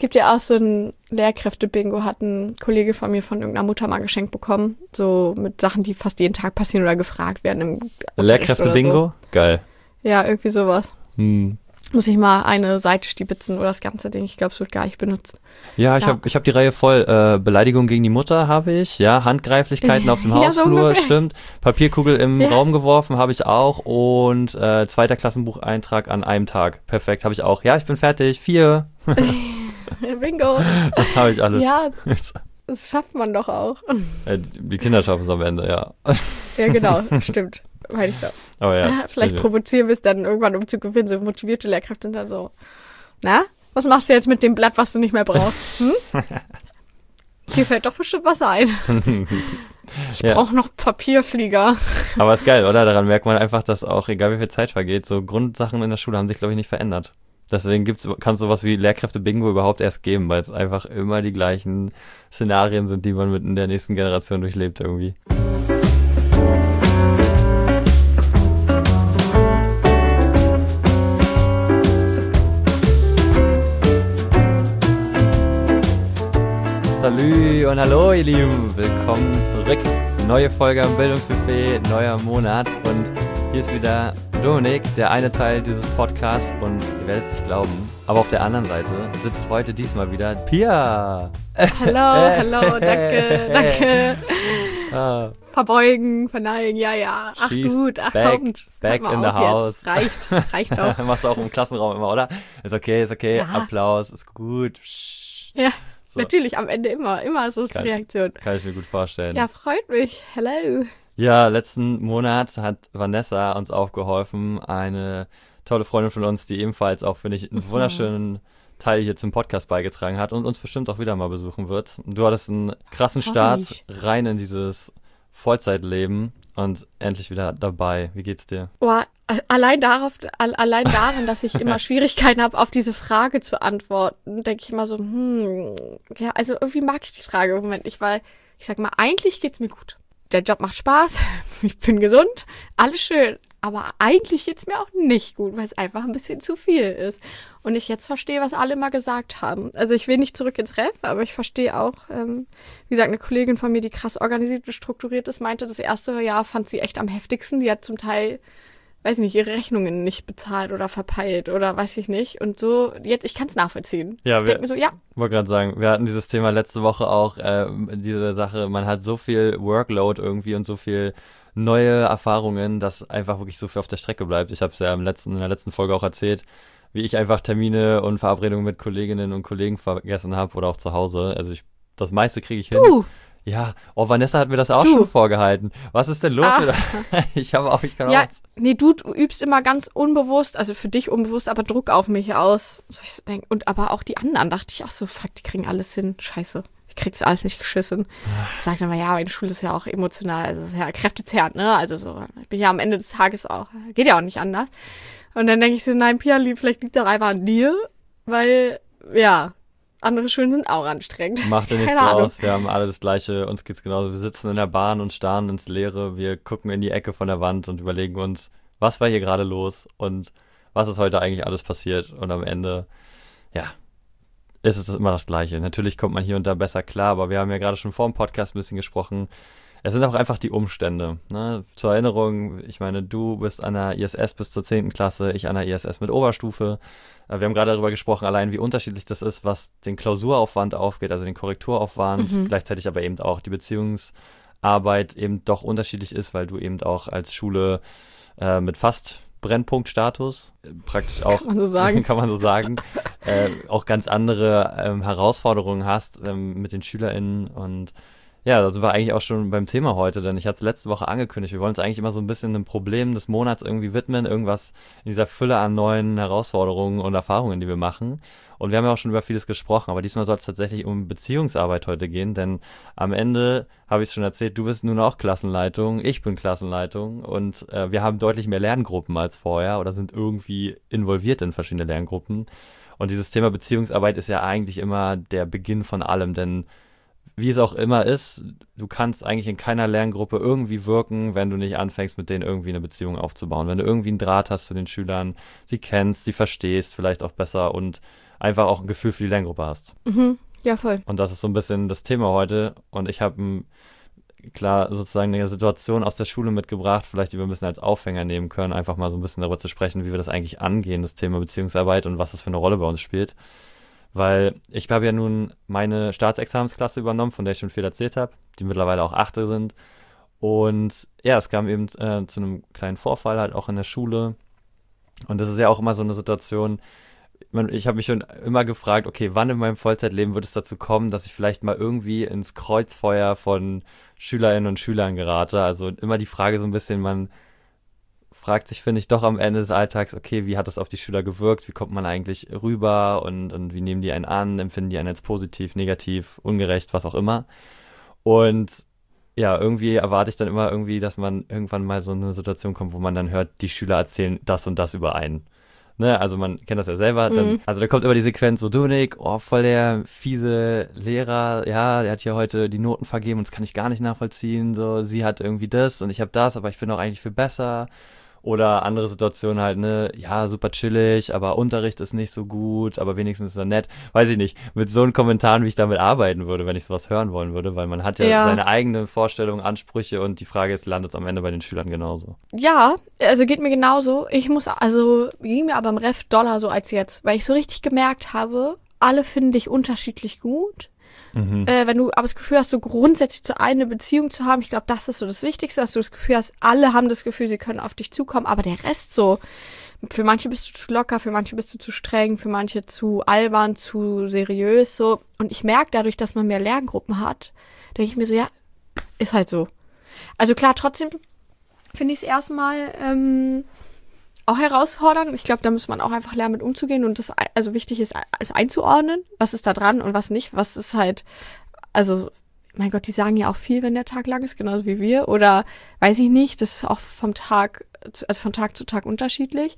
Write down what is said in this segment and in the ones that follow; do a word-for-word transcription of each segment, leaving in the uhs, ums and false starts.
gibt ja auch so ein Lehrkräfte-Bingo, hat ein Kollege von mir von irgendeiner Mutter mal geschenkt bekommen. So mit Sachen, die fast jeden Tag passieren oder gefragt werden im Lehrkräfte-Bingo? So. Geil. Ja, irgendwie sowas. Hm. Muss ich mal eine Seite stibitzen oder das ganze Ding. Ich glaube, es wird gar nicht benutzt. Ja, ich ja. habe ich hab die Reihe voll. Äh, Beleidigung gegen die Mutter habe ich. Ja, Handgreiflichkeiten auf dem Hausflur, so stimmt. Papierkugel im ja. Raum geworfen habe ich auch. Und äh, zweiter Klassenbucheintrag an einem Tag. Perfekt, habe ich auch. Ja, ich bin fertig. Vier. Bingo. Das habe ich alles. Ja, das schafft man doch auch. Äh, die Kinder schaffen es am Ende, ja. Ja, genau, stimmt. Meine ich doch. Aber ja, vielleicht provozieren wir es dann irgendwann, um zu gewinnen. So motivierte Lehrkräfte sind dann so, na, was machst du jetzt mit dem Blatt, was du nicht mehr brauchst? Hm? Dir fällt doch bestimmt was ein. Ich ja. brauche noch Papierflieger. Aber ist geil, oder? Daran merkt man einfach, dass auch, egal wie viel Zeit vergeht, so Grundsachen in der Schule haben sich, glaube ich, nicht verändert. Deswegen gibt's, kann es sowas wie Lehrkräfte-Bingo überhaupt erst geben, weil es einfach immer die gleichen Szenarien sind, die man mit in der nächsten Generation durchlebt irgendwie. Salü und hallo ihr Lieben, willkommen zurück. Neue Folge am Bildungsbuffet, neuer Monat und hier ist wieder Dominik, der eine Teil dieses Podcasts und ihr werdet es nicht glauben, aber auf der anderen Seite sitzt heute diesmal wieder Pia. Hallo, hallo, danke, danke. Ah. Verbeugen, verneigen, ja, ja. Ach She's gut, ach back, kommt. Back in the house. Jetzt. Reicht, reicht auch. Machst du auch im Klassenraum immer, oder? Ist okay, ist okay, ja. Applaus, ist gut. Ja. So. Natürlich, am Ende immer, immer so ist die Reaktion. Kann ich mir gut vorstellen. Ja, freut mich. Hello. Ja, letzten Monat hat Vanessa uns aufgeholfen, eine tolle Freundin von uns, die ebenfalls auch, finde ich, einen mhm. wunderschönen Teil hier zum Podcast beigetragen hat und uns bestimmt auch wieder mal besuchen wird. Du hattest einen krassen Start rein in dieses Vollzeitleben und endlich wieder dabei. Wie geht's dir? Boah, allein darauf, allein darin, dass ich immer Schwierigkeiten habe, auf diese Frage zu antworten, denke ich immer so, hm, ja, also irgendwie mag ich die Frage im Moment nicht, weil ich sag mal, eigentlich geht's mir gut. Der Job macht Spaß, ich bin gesund, alles schön. Aber eigentlich geht's mir auch nicht gut, weil es einfach ein bisschen zu viel ist. Und ich jetzt verstehe, was alle mal gesagt haben. Also ich will nicht zurück ins Ref, aber ich verstehe auch, ähm, wie gesagt, eine Kollegin von mir, die krass organisiert und strukturiert ist, meinte, das erste Jahr fand sie echt am heftigsten. Die hat zum Teil, weiß nicht, ihre Rechnungen nicht bezahlt oder verpeilt oder weiß ich nicht. Und so, jetzt, ich kann es nachvollziehen. Ja, ich denke mir so, ja. Ich wollte gerade sagen, wir hatten dieses Thema letzte Woche auch, äh, diese Sache, man hat so viel Workload irgendwie und so viel neue Erfahrungen, dass einfach wirklich so viel auf der Strecke bleibt. Ich habe es ja im letzten, in der letzten Folge auch erzählt, wie ich einfach Termine und Verabredungen mit Kolleginnen und Kollegen vergessen habe oder auch zu Hause. Also ich, das meiste kriege ich hin. Du! Ja, oh, Vanessa hat mir das auch du. schon vorgehalten. Was ist denn los? Mit, ich habe auch, ich kann ja, auch. Nee, du, du übst immer ganz unbewusst, also für dich unbewusst, aber Druck auf mich aus. So ich so denk, und aber auch die anderen dachte ich, ach so, fuck, die kriegen alles hin. Scheiße. Ich krieg's alles nicht geschissen. Ich sag dann mal, ja, meine Schule ist ja auch emotional, also ist ja kräftezerrend, ne? Also so, ich bin ja am Ende des Tages auch, geht ja auch nicht anders. Und dann denke ich so, nein, Pia, vielleicht liegt das einfach an dir, weil, ja, andere Schulen sind auch anstrengend. Macht ja nichts so aus, wir haben alle das Gleiche, uns geht's genauso. Wir sitzen in der Bahn und starren ins Leere, wir gucken in die Ecke von der Wand und überlegen uns, was war hier gerade los und was ist heute eigentlich alles passiert und am Ende, ja, ist es immer das Gleiche. Natürlich kommt man hier und da besser klar, aber wir haben ja gerade schon vor dem Podcast ein bisschen gesprochen. Es sind auch einfach die Umstände. Ne? Zur Erinnerung, ich meine, du bist an der I S S bis zur zehnten Klasse, ich an der I S S mit Oberstufe. Wir haben gerade darüber gesprochen, allein wie unterschiedlich das ist, was den Klausuraufwand aufgeht, also den Korrekturaufwand, mhm. gleichzeitig aber eben auch die Beziehungsarbeit eben doch unterschiedlich ist, weil du eben auch als Schule äh, mit fast Brennpunktstatus, praktisch auch, kann man so sagen, kann man so sagen äh, auch ganz andere ähm, Herausforderungen hast ähm, mit den SchülerInnen und ja, da sind wir eigentlich auch schon beim Thema heute, denn ich hatte es letzte Woche angekündigt, wir wollen uns eigentlich immer so ein bisschen dem Problem des Monats irgendwie widmen, irgendwas in dieser Fülle an neuen Herausforderungen und Erfahrungen, die wir machen. Und wir haben ja auch schon über vieles gesprochen, aber diesmal soll es tatsächlich um Beziehungsarbeit heute gehen, denn am Ende, habe ich es schon erzählt, du bist nun auch Klassenleitung, ich bin Klassenleitung und äh, wir haben deutlich mehr Lerngruppen als vorher oder sind irgendwie involviert in verschiedene Lerngruppen. Und dieses Thema Beziehungsarbeit ist ja eigentlich immer der Beginn von allem, denn wie es auch immer ist, du kannst eigentlich in keiner Lerngruppe irgendwie wirken, wenn du nicht anfängst, mit denen irgendwie eine Beziehung aufzubauen. Wenn du irgendwie einen Draht hast zu den Schülern, sie kennst, sie verstehst vielleicht auch besser und einfach auch ein Gefühl für die Lerngruppe hast. Mhm. Ja, voll. Und das ist so ein bisschen das Thema heute. Und ich habe klar sozusagen eine Situation aus der Schule mitgebracht, vielleicht die wir ein bisschen als Aufhänger nehmen können, einfach mal so ein bisschen darüber zu sprechen, wie wir das eigentlich angehen, das Thema Beziehungsarbeit und was das für eine Rolle bei uns spielt. Weil ich habe ja nun meine Staatsexamensklasse übernommen, von der ich schon viel erzählt habe, die mittlerweile auch Achte sind. Und ja, es kam eben äh, zu einem kleinen Vorfall halt auch in der Schule. Und das ist ja auch immer so eine Situation, ich habe mich schon immer gefragt, okay, wann in meinem Vollzeitleben wird es dazu kommen, dass ich vielleicht mal irgendwie ins Kreuzfeuer von Schülerinnen und Schülern gerate? Also immer die Frage so ein bisschen, man fragt sich, finde ich, doch am Ende des Alltags, okay, wie hat das auf die Schüler gewirkt? Wie kommt man eigentlich rüber und, und wie nehmen die einen an? Empfinden die einen als positiv, negativ, ungerecht, was auch immer? Und ja, irgendwie erwarte ich dann immer irgendwie, dass man irgendwann mal so eine Situation kommt, wo man dann hört, die Schüler erzählen das und das über einen. Ne, also man kennt das ja selber, dann, mhm. also da kommt immer die Sequenz so, Dominik, oh, voll der fiese Lehrer, ja, der hat hier heute die Noten vergeben und das kann ich gar nicht nachvollziehen, so, sie hat irgendwie das und ich habe das, aber ich bin doch eigentlich viel besser. Oder andere Situationen halt, ne, ja, super chillig, aber Unterricht ist nicht so gut, aber wenigstens ist er nett. Weiß ich nicht, mit so einem Kommentaren, wie ich damit arbeiten würde, wenn ich sowas hören wollen würde, weil man hat ja, ja. seine eigenen Vorstellungen, Ansprüche und die Frage ist, landet es am Ende bei den Schülern genauso? Ja, also geht mir genauso. Ich muss, also ging mir aber im Ref doller so als jetzt, weil ich so richtig gemerkt habe, alle finden dich unterschiedlich gut. Mhm. Äh, wenn du aber das Gefühl hast, so grundsätzlich zu einer Beziehung zu haben, ich glaube, das ist so das Wichtigste, dass du das Gefühl hast, alle haben das Gefühl, sie können auf dich zukommen, aber der Rest so, für manche bist du zu locker, für manche bist du zu streng, für manche zu albern, zu seriös, so. Und ich merke dadurch, dass man mehr Lerngruppen hat, denke ich mir so, ja, ist halt so. Also klar, trotzdem finde ich es erstmal ähm, auch herausfordernd. Ich glaube, da muss man auch einfach lernen, mit umzugehen und das, also wichtig ist, es einzuordnen, was ist da dran und was nicht, was ist halt, also, mein Gott, die sagen ja auch viel, wenn der Tag lang ist, genauso wie wir, oder weiß ich nicht, das ist auch vom Tag, also von Tag zu Tag unterschiedlich.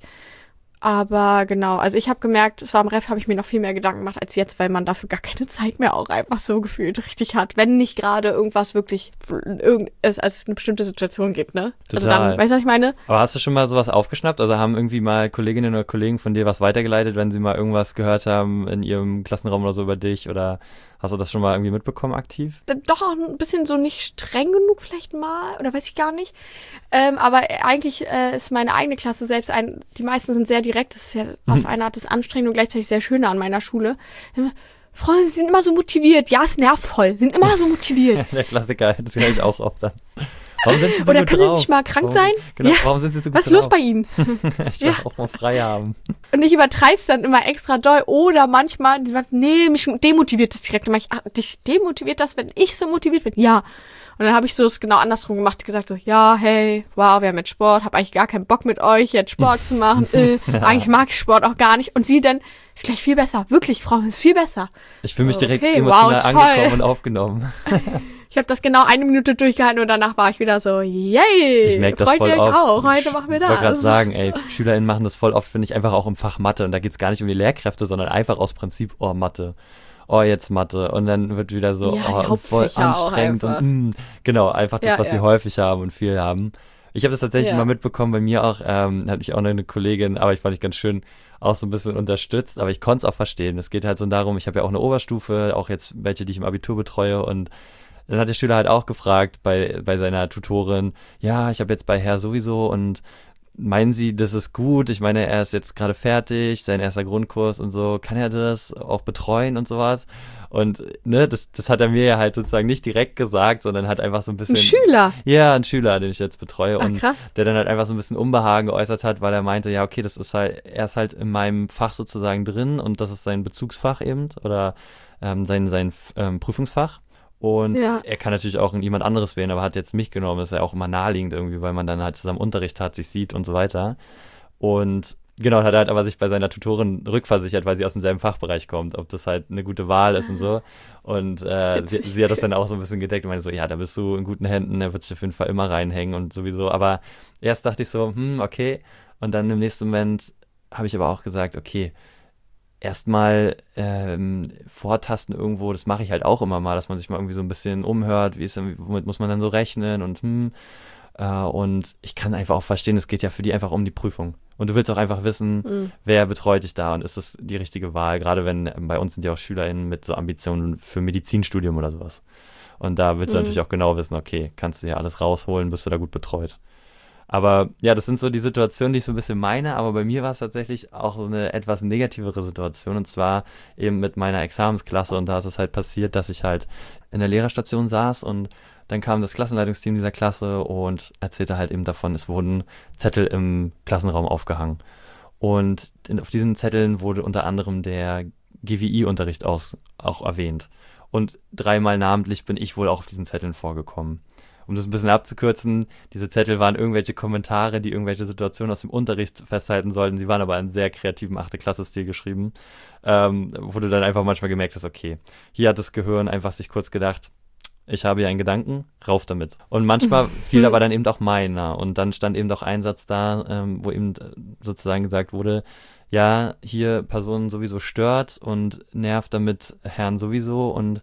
Aber genau, also ich habe gemerkt, es war im Ref, habe ich mir noch viel mehr Gedanken gemacht als jetzt, weil man dafür gar keine Zeit mehr auch einfach so gefühlt richtig hat, wenn nicht gerade irgendwas wirklich, irgend, es, also es eine bestimmte Situation gibt, ne? Total. Also dann, weißt du, was ich meine? Aber hast du schon mal sowas aufgeschnappt? Also haben irgendwie mal Kolleginnen oder Kollegen von dir was weitergeleitet, wenn sie mal irgendwas gehört haben in ihrem Klassenraum oder so über dich, oder hast du das schon mal irgendwie mitbekommen aktiv? Doch auch ein bisschen so nicht streng genug vielleicht mal, oder weiß ich gar nicht. Ähm, aber eigentlich äh, ist meine eigene Klasse selbst ein, die meisten sind sehr direkt, das ist ja auf mhm. eine Art das Anstrengende und gleichzeitig sehr Schöne an meiner Schule. Freunde, sie sind immer so motiviert. Ja, ist nervvoll. Sie sind immer so motiviert. Der Klassiker, das höre ich auch oft dann. Warum sind sie so Oder gut können drauf? sie nicht mal krank warum, sein? Genau, ja. warum sind sie so gut Was ist drauf? los bei ihnen? Ich will ja. auch mal frei haben. Und ich übertreib's dann immer extra doll. Oder manchmal, die sagen, nee, mich demotiviert das direkt. Und dann mach ich, ach, dich demotiviert das, wenn ich so motiviert bin? Ja. Und dann habe ich so es genau andersrum gemacht, gesagt so, ja, hey, wow, wir haben jetzt Sport, habe eigentlich gar keinen Bock mit euch, jetzt Sport zu machen. Äh, ja. Eigentlich mag ich Sport auch gar nicht. Und sie dann, ist gleich viel besser. Wirklich, Frau, ist viel besser. Ich fühle mich direkt okay, emotional wow, angekommen und aufgenommen. Ich habe das genau eine Minute durchgehalten und danach war ich wieder so, yay, ich merke das freut voll ihr euch oft. auch, heute machen wir das. Ich wollte gerade sagen, ey, SchülerInnen machen das voll oft, finde ich, einfach auch im Fach Mathe. Und da geht es gar nicht um die Lehrkräfte, sondern einfach aus Prinzip, oh, Mathe. Oh, jetzt Mathe. Und dann wird wieder so, ja, oh, voll anstrengend. Und mh, genau, einfach das, ja, was ja. sie häufig haben und viel haben. Ich habe das tatsächlich ja. mal mitbekommen, bei mir auch, ähm, hat mich auch noch eine Kollegin, aber ich fand ich ganz schön, auch so ein bisschen unterstützt, aber ich konnte es auch verstehen. Es geht halt so darum, ich habe ja auch eine Oberstufe, auch jetzt welche, die ich im Abitur betreue, und dann hat der Schüler halt auch gefragt bei, bei seiner Tutorin, ja, ich habe jetzt bei Herr sowieso, und meinen Sie, das ist gut? Ich meine, er ist jetzt gerade fertig, sein erster Grundkurs und so, kann er das auch betreuen und sowas? Und ne, das, das hat er mir ja halt sozusagen nicht direkt gesagt, sondern hat einfach so ein bisschen... Ein Schüler? Ja, ein Schüler, den ich jetzt betreue. Ach, und krass. Der dann halt einfach so ein bisschen Unbehagen geäußert hat, weil er meinte, ja, okay, das ist halt, er ist halt in meinem Fach sozusagen drin und das ist sein Bezugsfach eben oder ähm, sein, sein ähm, Prüfungsfach. Und ja. er kann natürlich auch jemand anderes wählen, aber hat jetzt mich genommen. Das ist ja auch immer naheliegend irgendwie, weil man dann halt zusammen Unterricht hat, sich sieht und so weiter. Und genau, hat er halt aber sich bei seiner Tutorin rückversichert, weil sie aus demselben Fachbereich kommt, ob das halt eine gute Wahl ist und so. Und äh, sie, sie hat das dann auch so ein bisschen gedeckt und meinte so, ja, da bist du in guten Händen, er wird sich auf jeden Fall immer reinhängen und sowieso. Aber erst dachte ich so, hm, okay. Und dann im nächsten Moment habe ich aber auch gesagt, okay, erstmal ähm, vortasten irgendwo, das mache ich halt auch immer mal, dass man sich mal irgendwie so ein bisschen umhört, wie ist denn, womit muss man dann so rechnen und hm, äh, und ich kann einfach auch verstehen, es geht ja für die einfach um die Prüfung. Und du willst auch einfach wissen, Mhm. wer betreut dich da und ist das die richtige Wahl? Gerade wenn, ähm, bei uns sind ja auch SchülerInnen mit so Ambitionen für Medizinstudium oder sowas. Und da willst du Mhm. natürlich auch genau wissen, okay, kannst du hier alles rausholen, bist du da gut betreut. Aber ja, das sind so die Situationen, die ich so ein bisschen meine, aber bei mir war es tatsächlich auch so eine etwas negativere Situation und zwar eben mit meiner Examensklasse und da ist es halt passiert, dass ich halt in der Lehrerstation saß und dann kam das Klassenleitungsteam dieser Klasse und erzählte halt eben davon, es wurden Zettel im Klassenraum aufgehangen. Und in, auf diesen Zetteln wurde unter anderem der G W I-Unterricht aus, auch erwähnt. Und dreimal namentlich bin ich wohl auch auf diesen Zetteln vorgekommen. Um das ein bisschen abzukürzen, diese Zettel waren irgendwelche Kommentare, die irgendwelche Situationen aus dem Unterricht festhalten sollten. Sie waren aber in sehr kreativen achte Klasse-Stil geschrieben, ähm, wo du dann einfach manchmal gemerkt hast, okay, hier hat das Gehirn einfach sich kurz gedacht, ich habe hier einen Gedanken, rauf damit. Und manchmal fiel aber dann eben auch meiner. Und dann stand eben doch ein Satz da, ähm, wo eben äh, sozusagen gesagt wurde, ja, hier Person sowieso stört und nervt damit Herrn sowieso und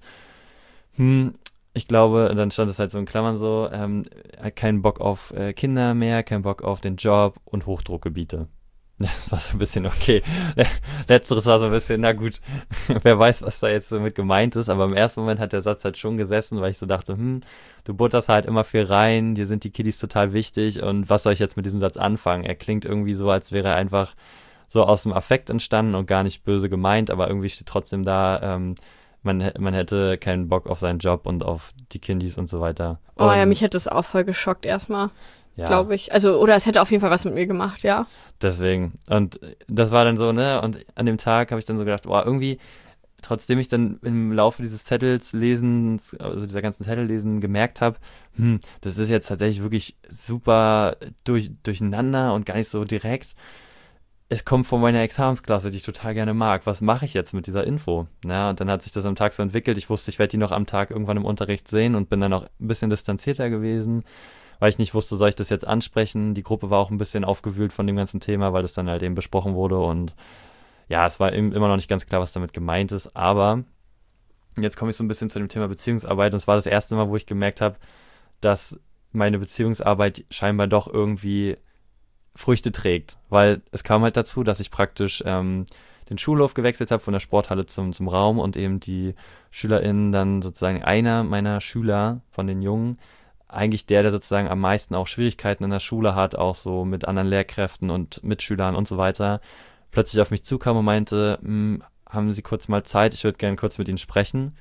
hm, ich glaube, dann stand es halt so in Klammern so, ähm, hat keinen Bock auf äh, Kinder mehr, keinen Bock auf den Job und Hochdruckgebiete. Das war so ein bisschen okay. Letzteres war so ein bisschen, na gut, wer weiß, was da jetzt so mit gemeint ist, aber im ersten Moment hat der Satz halt schon gesessen, weil ich so dachte, hm, du butterst halt immer viel rein, dir sind die Kiddies total wichtig und was soll ich jetzt mit diesem Satz anfangen? Er klingt irgendwie so, als wäre er einfach so aus dem Affekt entstanden und gar nicht böse gemeint, aber irgendwie steht trotzdem da, ähm, man, hä- man hätte keinen Bock auf seinen Job und auf die Kiddies und so weiter. Oh ja, Und mich hätte es auch voll geschockt erstmal, ja, glaube ich. Also, oder es hätte auf jeden Fall was mit mir gemacht, ja. deswegen. Und das war dann so, ne? Und an dem Tag habe ich dann so gedacht, boah, irgendwie, trotzdem ich dann im Laufe dieses Zettels lesens, also dieser ganzen Zettel-Lesen gemerkt habe, hm, das ist jetzt tatsächlich wirklich super durch, durcheinander und gar nicht so direkt. Es kommt von meiner Examensklasse, die ich total gerne mag. Was mache ich jetzt mit dieser Info? Ja, und dann hat sich das am Tag so entwickelt. Ich wusste, ich werde die noch am Tag irgendwann im Unterricht sehen und bin dann auch ein bisschen distanzierter gewesen, weil ich nicht wusste, soll ich das jetzt ansprechen. Die Gruppe war auch ein bisschen aufgewühlt von dem ganzen Thema, weil das dann halt eben besprochen wurde und ja, es war im- immer noch nicht ganz klar, was damit gemeint ist, aber jetzt komme ich so ein bisschen zu dem Thema Beziehungsarbeit und es war das erste Mal, wo ich gemerkt habe, dass meine Beziehungsarbeit scheinbar doch irgendwie Früchte trägt, weil es kam halt dazu, dass ich praktisch ähm, den Schulhof gewechselt habe von der Sporthalle zum, zum Raum und eben die SchülerInnen dann sozusagen einer meiner Schüler von den Jungen, eigentlich der, der sozusagen am meisten auch Schwierigkeiten in der Schule hat, auch so mit anderen Lehrkräften und Mitschülern und so weiter, plötzlich auf mich zukam und meinte, "Hm, haben Sie kurz mal Zeit, ich würde gerne kurz mit Ihnen sprechen."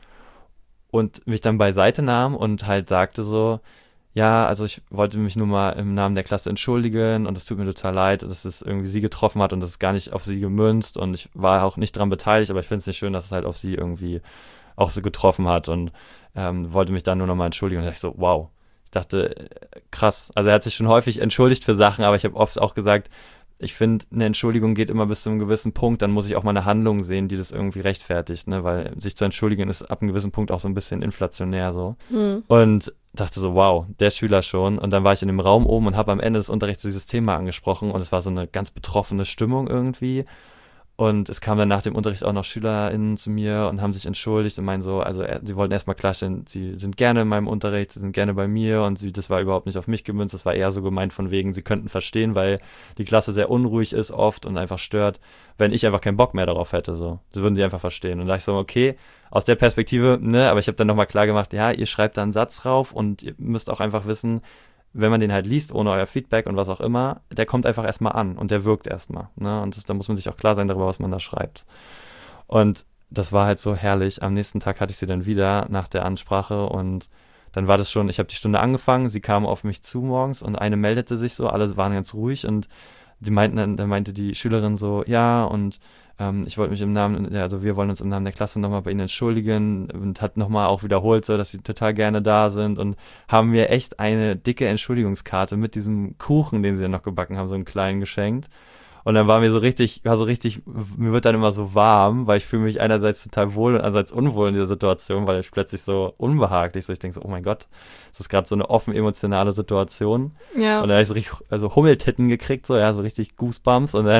Und mich dann beiseite nahm und halt sagte so, ja, also ich wollte mich nur mal im Namen der Klasse entschuldigen und es tut mir total leid, dass es irgendwie sie getroffen hat und das ist gar nicht auf sie gemünzt und ich war auch nicht dran beteiligt, aber ich finde es nicht schön, dass es halt auf sie irgendwie auch so getroffen hat und ähm, wollte mich dann nur nochmal entschuldigen und da dachte ich so, wow. Ich dachte, äh, krass. Also er hat sich schon häufig entschuldigt für Sachen, aber ich habe oft auch gesagt, ich finde, eine Entschuldigung geht immer bis zu einem gewissen Punkt, dann muss ich auch mal eine Handlung sehen, die das irgendwie rechtfertigt, ne? Weil sich zu entschuldigen ist ab einem gewissen Punkt auch so ein bisschen inflationär so. Hm. Und dachte so, wow, der Schüler schon. Und dann war ich in dem Raum oben und habe am Ende des Unterrichts dieses Thema angesprochen und es war so eine ganz betroffene Stimmung irgendwie. Und es kamen dann nach dem Unterricht auch noch SchülerInnen zu mir und haben sich entschuldigt und meinen so, also er, sie wollten erstmal klarstellen, sie sind gerne in meinem Unterricht, sie sind gerne bei mir und sie, das war überhaupt nicht auf mich gemünzt, das war eher so gemeint von wegen, sie könnten verstehen, weil die Klasse sehr unruhig ist oft und einfach stört, wenn ich einfach keinen Bock mehr darauf hätte, so. Das würden sie einfach verstehen. Und da dachte ich so, okay, aus der Perspektive, ne, aber ich habe dann nochmal klar gemacht, ja, ihr schreibt da einen Satz drauf und ihr müsst auch einfach wissen, wenn man den halt liest, ohne euer Feedback und was auch immer, der kommt einfach erstmal an und der wirkt erstmal. Ne? Und das, da muss man sich auch klar sein darüber, was man da schreibt. Und das war halt so herrlich. Am nächsten Tag hatte ich sie dann wieder nach der Ansprache und dann war das schon, ich habe die Stunde angefangen, sie kam auf mich zu morgens und eine meldete sich so, alle waren ganz ruhig und die meinten dann, dann meinte die Schülerin so, ja, und ähm, ich wollte mich im Namen, ja, also wir wollen uns im Namen der Klasse nochmal bei Ihnen entschuldigen und hat nochmal auch wiederholt, so, dass sie total gerne da sind und haben mir echt eine dicke Entschuldigungskarte mit diesem Kuchen, den sie dann noch gebacken haben, so einen kleinen geschenkt. Und dann war mir so richtig, war so richtig, mir wird dann immer so warm, weil ich fühle mich einerseits total wohl und andererseits unwohl in dieser Situation, weil ich plötzlich so unbehaglich, so ich denke so, oh mein Gott, das ist gerade so eine offen emotionale Situation. Ja. Und dann habe ich so richtig, also Hummeltitten gekriegt, so, ja, so richtig Goosebumps und dann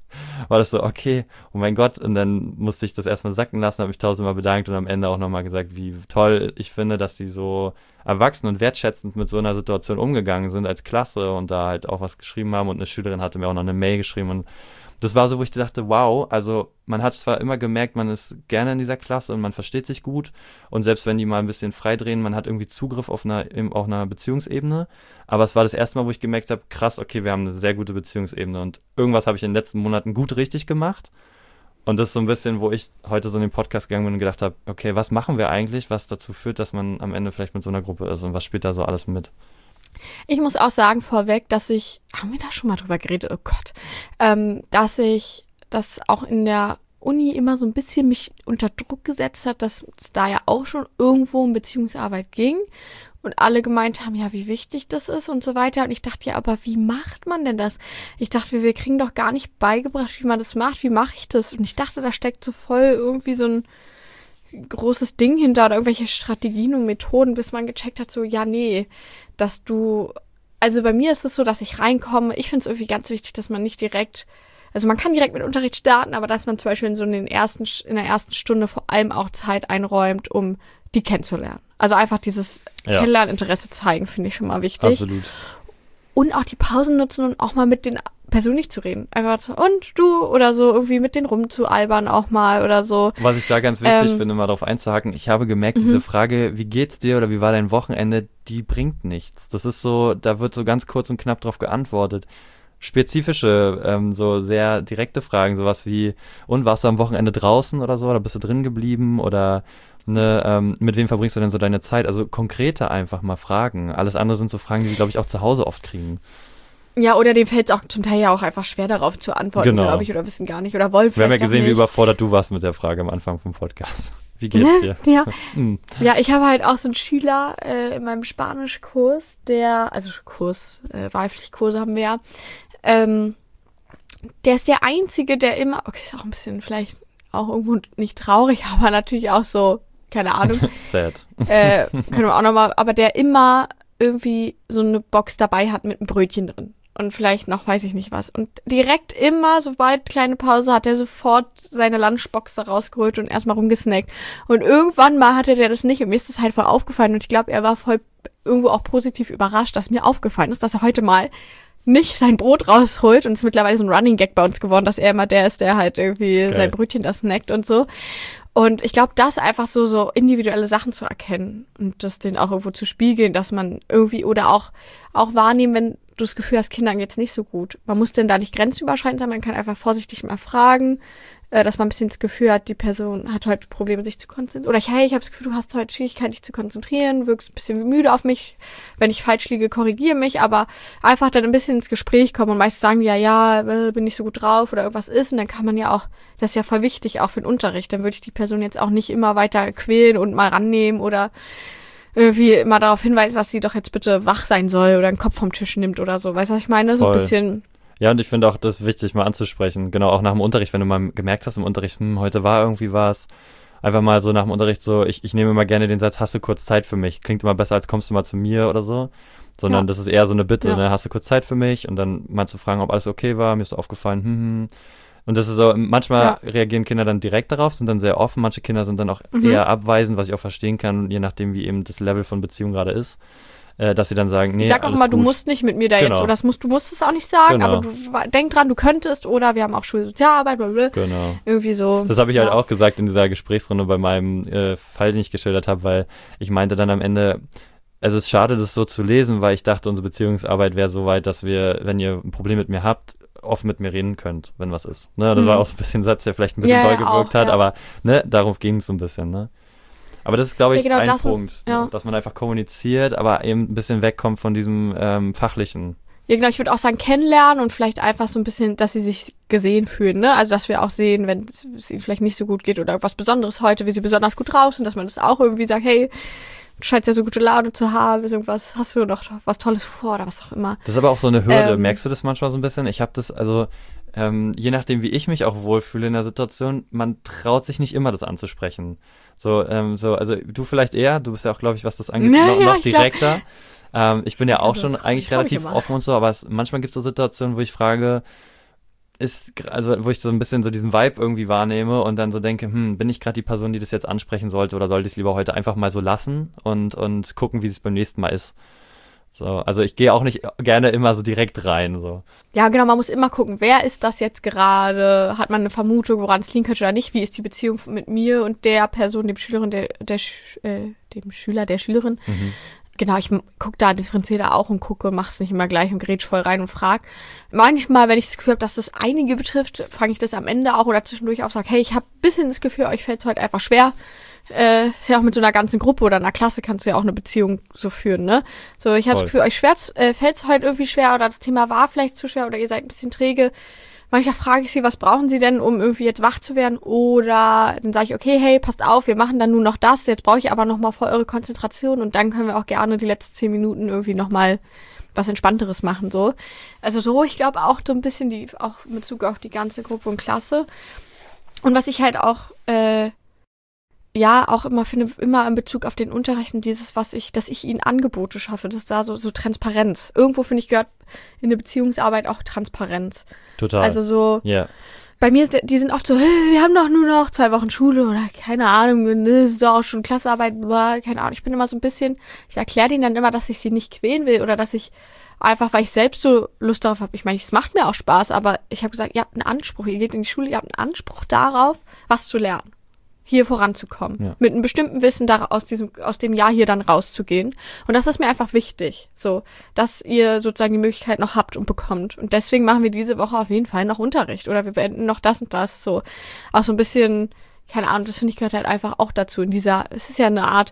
war das so, okay, oh mein Gott, und dann musste ich das erstmal sacken lassen, habe mich tausendmal bedankt und am Ende auch nochmal gesagt, wie toll ich finde, dass die so erwachsen und wertschätzend mit so einer Situation umgegangen sind als Klasse und da halt auch was geschrieben haben und eine Schülerin hatte mir auch noch eine Mail geschrieben und das war so, wo ich dachte, wow, also man hat zwar immer gemerkt, man ist gerne in dieser Klasse und man versteht sich gut und selbst wenn die mal ein bisschen freidrehen, man hat irgendwie Zugriff auf einer, auf einer Beziehungsebene, aber es war das erste Mal, wo ich gemerkt habe, krass, okay, wir haben eine sehr gute Beziehungsebene und irgendwas habe ich in den letzten Monaten gut richtig gemacht und das ist so ein bisschen, wo ich heute so in den Podcast gegangen bin und gedacht habe, okay, was machen wir eigentlich, was dazu führt, dass man am Ende vielleicht mit so einer Gruppe ist und was spielt da so alles mit? Ich muss auch sagen vorweg, dass ich, haben wir da schon mal drüber geredet, oh Gott, ähm, dass ich das auch in der Uni immer so ein bisschen mich unter Druck gesetzt hat, dass es da ja auch schon irgendwo um Beziehungsarbeit ging und alle gemeint haben, ja, wie wichtig das ist und so weiter. Und ich dachte, ja, aber wie macht man denn das? Ich dachte, wir, wir kriegen doch gar nicht beigebracht, wie man das macht, wie mache ich das? Und ich dachte, da steckt so voll irgendwie so ein großes Ding hinter oder irgendwelche Strategien und Methoden, bis man gecheckt hat, so, ja, nee, dass du, also bei mir ist es so, dass ich reinkomme, ich finde es irgendwie ganz wichtig, dass man nicht direkt, also man kann direkt mit Unterricht starten, aber dass man zum Beispiel in so in den ersten, in der ersten Stunde vor allem auch Zeit einräumt, um die kennenzulernen. Also einfach dieses Ja. Kennenlerninteresse zeigen, finde ich schon mal wichtig. Absolut. Und auch die Pausen nutzen und auch mal mit den persönlich zu reden. Einfach so, und du? Oder so irgendwie mit denen rumzualbern auch mal oder so. Was ich da ganz wichtig Ähm, finde, mal darauf einzuhaken, ich habe gemerkt, mhm. diese Frage, wie geht's dir oder wie war dein Wochenende, die bringt nichts. Das ist so, da wird so ganz kurz und knapp drauf geantwortet. Spezifische, ähm, so sehr direkte Fragen, sowas wie, und warst du am Wochenende draußen oder so, oder bist du drin geblieben oder ne, ähm, mit wem verbringst du denn so deine Zeit? Also konkrete einfach mal Fragen. Alles andere sind so Fragen, die sie, glaube ich, auch zu Hause oft kriegen. Ja, oder dem fällt es auch zum Teil ja auch einfach schwer, darauf zu antworten, Genau. glaube ich, oder wissen gar nicht. Oder wollen Wir haben ja vielleicht auch gesehen, wie nicht. überfordert du warst mit der Frage am Anfang vom Podcast. Wie geht's dir? Ja. Hm. Ja, ich habe halt auch so einen Schüler äh, in meinem Spanischkurs, der, also Kurs, äh, Wahlpflichtkurse haben wir ja, ähm, der ist der Einzige, der immer, okay, ist auch ein bisschen vielleicht auch irgendwo nicht traurig, aber natürlich auch so, keine Ahnung, Sad. äh, können wir auch nochmal, aber der immer irgendwie so eine Box dabei hat mit einem Brötchen drin. Und vielleicht noch, weiß ich nicht was. Und direkt immer, sobald kleine Pause, hat er sofort seine Lunchbox da rausgeholt und erstmal rumgesnackt. Und irgendwann mal hatte der das nicht und mir ist das halt voll aufgefallen. Und ich glaube, er war voll irgendwo auch positiv überrascht, dass mir aufgefallen ist, dass er heute mal nicht sein Brot rausholt. Und es ist mittlerweile so ein Running Gag bei uns geworden, dass er immer der ist, der halt irgendwie Geil. sein Brötchen da snackt und so. Und ich glaube, das einfach so, so individuelle Sachen zu erkennen und das denen auch irgendwo zu spiegeln, dass man irgendwie oder auch, auch wahrnehmen, wenn du das Gefühl hast, Kindern geht's nicht so gut. Man muss denn da nicht grenzüberschreitend sein, man kann einfach vorsichtig mal fragen, äh, dass man ein bisschen das Gefühl hat, die Person hat heute Probleme, sich zu konzentrieren. Oder hey, ich habe das Gefühl, du hast heute Schwierigkeiten, dich zu konzentrieren, wirkst ein bisschen müde auf mich. Wenn ich falsch liege, korrigiere mich, aber einfach dann ein bisschen ins Gespräch kommen und meistens sagen die ja, ja, äh, bin nicht so gut drauf oder irgendwas ist und dann kann man ja auch, das ist ja voll wichtig, auch für den Unterricht, dann würde ich die Person jetzt auch nicht immer weiter quälen und mal rannehmen oder irgendwie immer darauf hinweisen, dass sie doch jetzt bitte wach sein soll oder einen Kopf vom Tisch nimmt oder so. Weißt du, was ich meine? So ein Voll. bisschen. Ja, und ich finde auch das wichtig, mal anzusprechen. Genau, auch nach dem Unterricht, wenn du mal gemerkt hast im Unterricht, hm, heute war irgendwie was, einfach mal so nach dem Unterricht so, ich, ich nehme immer gerne den Satz, hast du kurz Zeit für mich? Klingt immer besser, als kommst du mal zu mir oder so. Sondern Ja. das ist eher so eine Bitte, Ja. ne? Hast du kurz Zeit für mich? Und dann mal zu fragen, ob alles okay war, mir ist so aufgefallen, hm, hm. Und das ist so, manchmal Ja. reagieren Kinder dann direkt darauf, sind dann sehr offen, manche Kinder sind dann auch Mhm. eher abweisend, was ich auch verstehen kann, je nachdem, wie eben das Level von Beziehung gerade ist, äh, dass sie dann sagen, nee, Ich sag auch alles immer, du gut. musst nicht mit mir da Genau. jetzt, oder das musst, du musst es auch nicht sagen, Genau. aber du wa- denk dran, du könntest, oder wir haben auch Schulsozialarbeit, blablabla. Genau. Irgendwie so. Das habe ich halt Ja. auch gesagt in dieser Gesprächsrunde bei meinem äh, Fall, den ich geschildert habe, weil ich meinte dann am Ende, es ist schade, das so zu lesen, weil ich dachte, unsere Beziehungsarbeit wäre so weit, dass wir, wenn ihr ein Problem mit mir habt, offen mit mir reden könnt, wenn was ist. Ne, das Mhm. war auch so ein bisschen ein Satz, der vielleicht ein bisschen Ja, doll ja, gewirkt auch, hat, ja. aber ne, darum ging es so ein bisschen. Ne? Aber das ist, glaube ich, Ja, genau, ein das und- Punkt, ja. ne? Dass man einfach kommuniziert, aber eben ein bisschen wegkommt von diesem ähm, Fachlichen. Ja, genau, ich würde auch sagen, kennenlernen und vielleicht einfach so ein bisschen, dass sie sich gesehen fühlen, ne? Also, dass wir auch sehen, wenn es es ihnen vielleicht nicht so gut geht oder irgendwas Besonderes heute, wie sie besonders gut drauf sind, dass man das auch irgendwie sagt, hey, du scheinst ja so gute Laune zu haben, ist irgendwas, hast du noch was Tolles vor oder was auch immer. Das ist aber auch so eine Hürde. Ähm. Merkst du das manchmal so ein bisschen? Ich habe das, also ähm, je nachdem, wie ich mich auch wohlfühle in der Situation, man traut sich nicht immer, das anzusprechen. So, ähm, so, also du vielleicht eher, du bist ja auch, glaube ich, was das angeht, Ja, noch, ja, noch ich glaub- direkter. Ähm, ich bin ja auch Also, schon trau- eigentlich trau mich relativ immer. offen und so, aber es, manchmal gibt es so Situationen, wo ich frage, ist, also wo ich so ein bisschen so diesen Vibe irgendwie wahrnehme und dann so denke, hm, bin ich gerade die Person, die das jetzt ansprechen sollte oder sollte ich es lieber heute einfach mal so lassen und, und gucken, wie es beim nächsten Mal ist. So, also ich gehe auch nicht gerne immer so direkt rein. So. Ja, genau, man muss immer gucken, wer ist das jetzt gerade? Hat man eine Vermutung, woran es liegen könnte oder nicht? Wie ist die Beziehung mit mir und der Person, dem Schülerin, der, der äh, dem Schüler, der Schülerin? Mhm. Genau, ich gucke da, differenziere da auch und gucke, mach's nicht immer gleich und grätsch voll rein und frag. Manchmal, wenn ich das Gefühl habe, dass das einige betrifft, fange ich das am Ende auch oder zwischendurch auch, sage, hey, ich habe ein bisschen das Gefühl, euch fällt es heute einfach schwer. Äh, ist ja auch mit so einer ganzen Gruppe oder einer Klasse kannst du ja auch eine Beziehung so führen, ne? So, ich habe das Gefühl, euch äh, fällt es heute irgendwie schwer oder das Thema war vielleicht zu schwer oder ihr seid ein bisschen träge. Manchmal frage ich sie, was brauchen sie denn, um irgendwie jetzt wach zu werden? Oder dann sage ich, okay, hey, passt auf, wir machen dann nur noch das. Jetzt brauche ich aber nochmal voll eure Konzentration und dann können wir auch gerne die letzten zehn Minuten irgendwie nochmal was Entspannteres machen, so. Also so, ich glaube auch so ein bisschen die, auch mit Bezug auf die ganze Gruppe und Klasse. Und was ich halt auch, äh, ja, auch immer finde, immer in Bezug auf den Unterricht und dieses, was ich, dass ich ihnen Angebote schaffe, das ist da so, so Transparenz. Irgendwo, finde ich, gehört in der Beziehungsarbeit auch Transparenz. Total. Also so, yeah. Bei mir, ist, die sind oft so, wir haben doch nur noch zwei Wochen Schule oder keine Ahnung, das ist doch auch schon Klassenarbeit, boah, keine Ahnung. Ich bin immer so ein bisschen, ich erkläre denen dann immer, dass ich sie nicht quälen will oder dass ich einfach, weil ich selbst so Lust darauf habe. Ich meine, es macht mir auch Spaß, aber ich habe gesagt, ihr habt einen Anspruch, ihr geht in die Schule, ihr habt einen Anspruch darauf, was zu lernen. Hier voranzukommen. Ja. Mit einem bestimmten Wissen da aus diesem, aus dem Jahr hier dann rauszugehen. Und das ist mir einfach wichtig. So, dass ihr sozusagen die Möglichkeit noch habt und bekommt. Und deswegen machen wir diese Woche auf jeden Fall noch Unterricht. Oder wir beenden noch das und das. So, auch so ein bisschen, keine Ahnung, das finde ich gehört halt einfach auch dazu. In dieser, es ist ja eine Art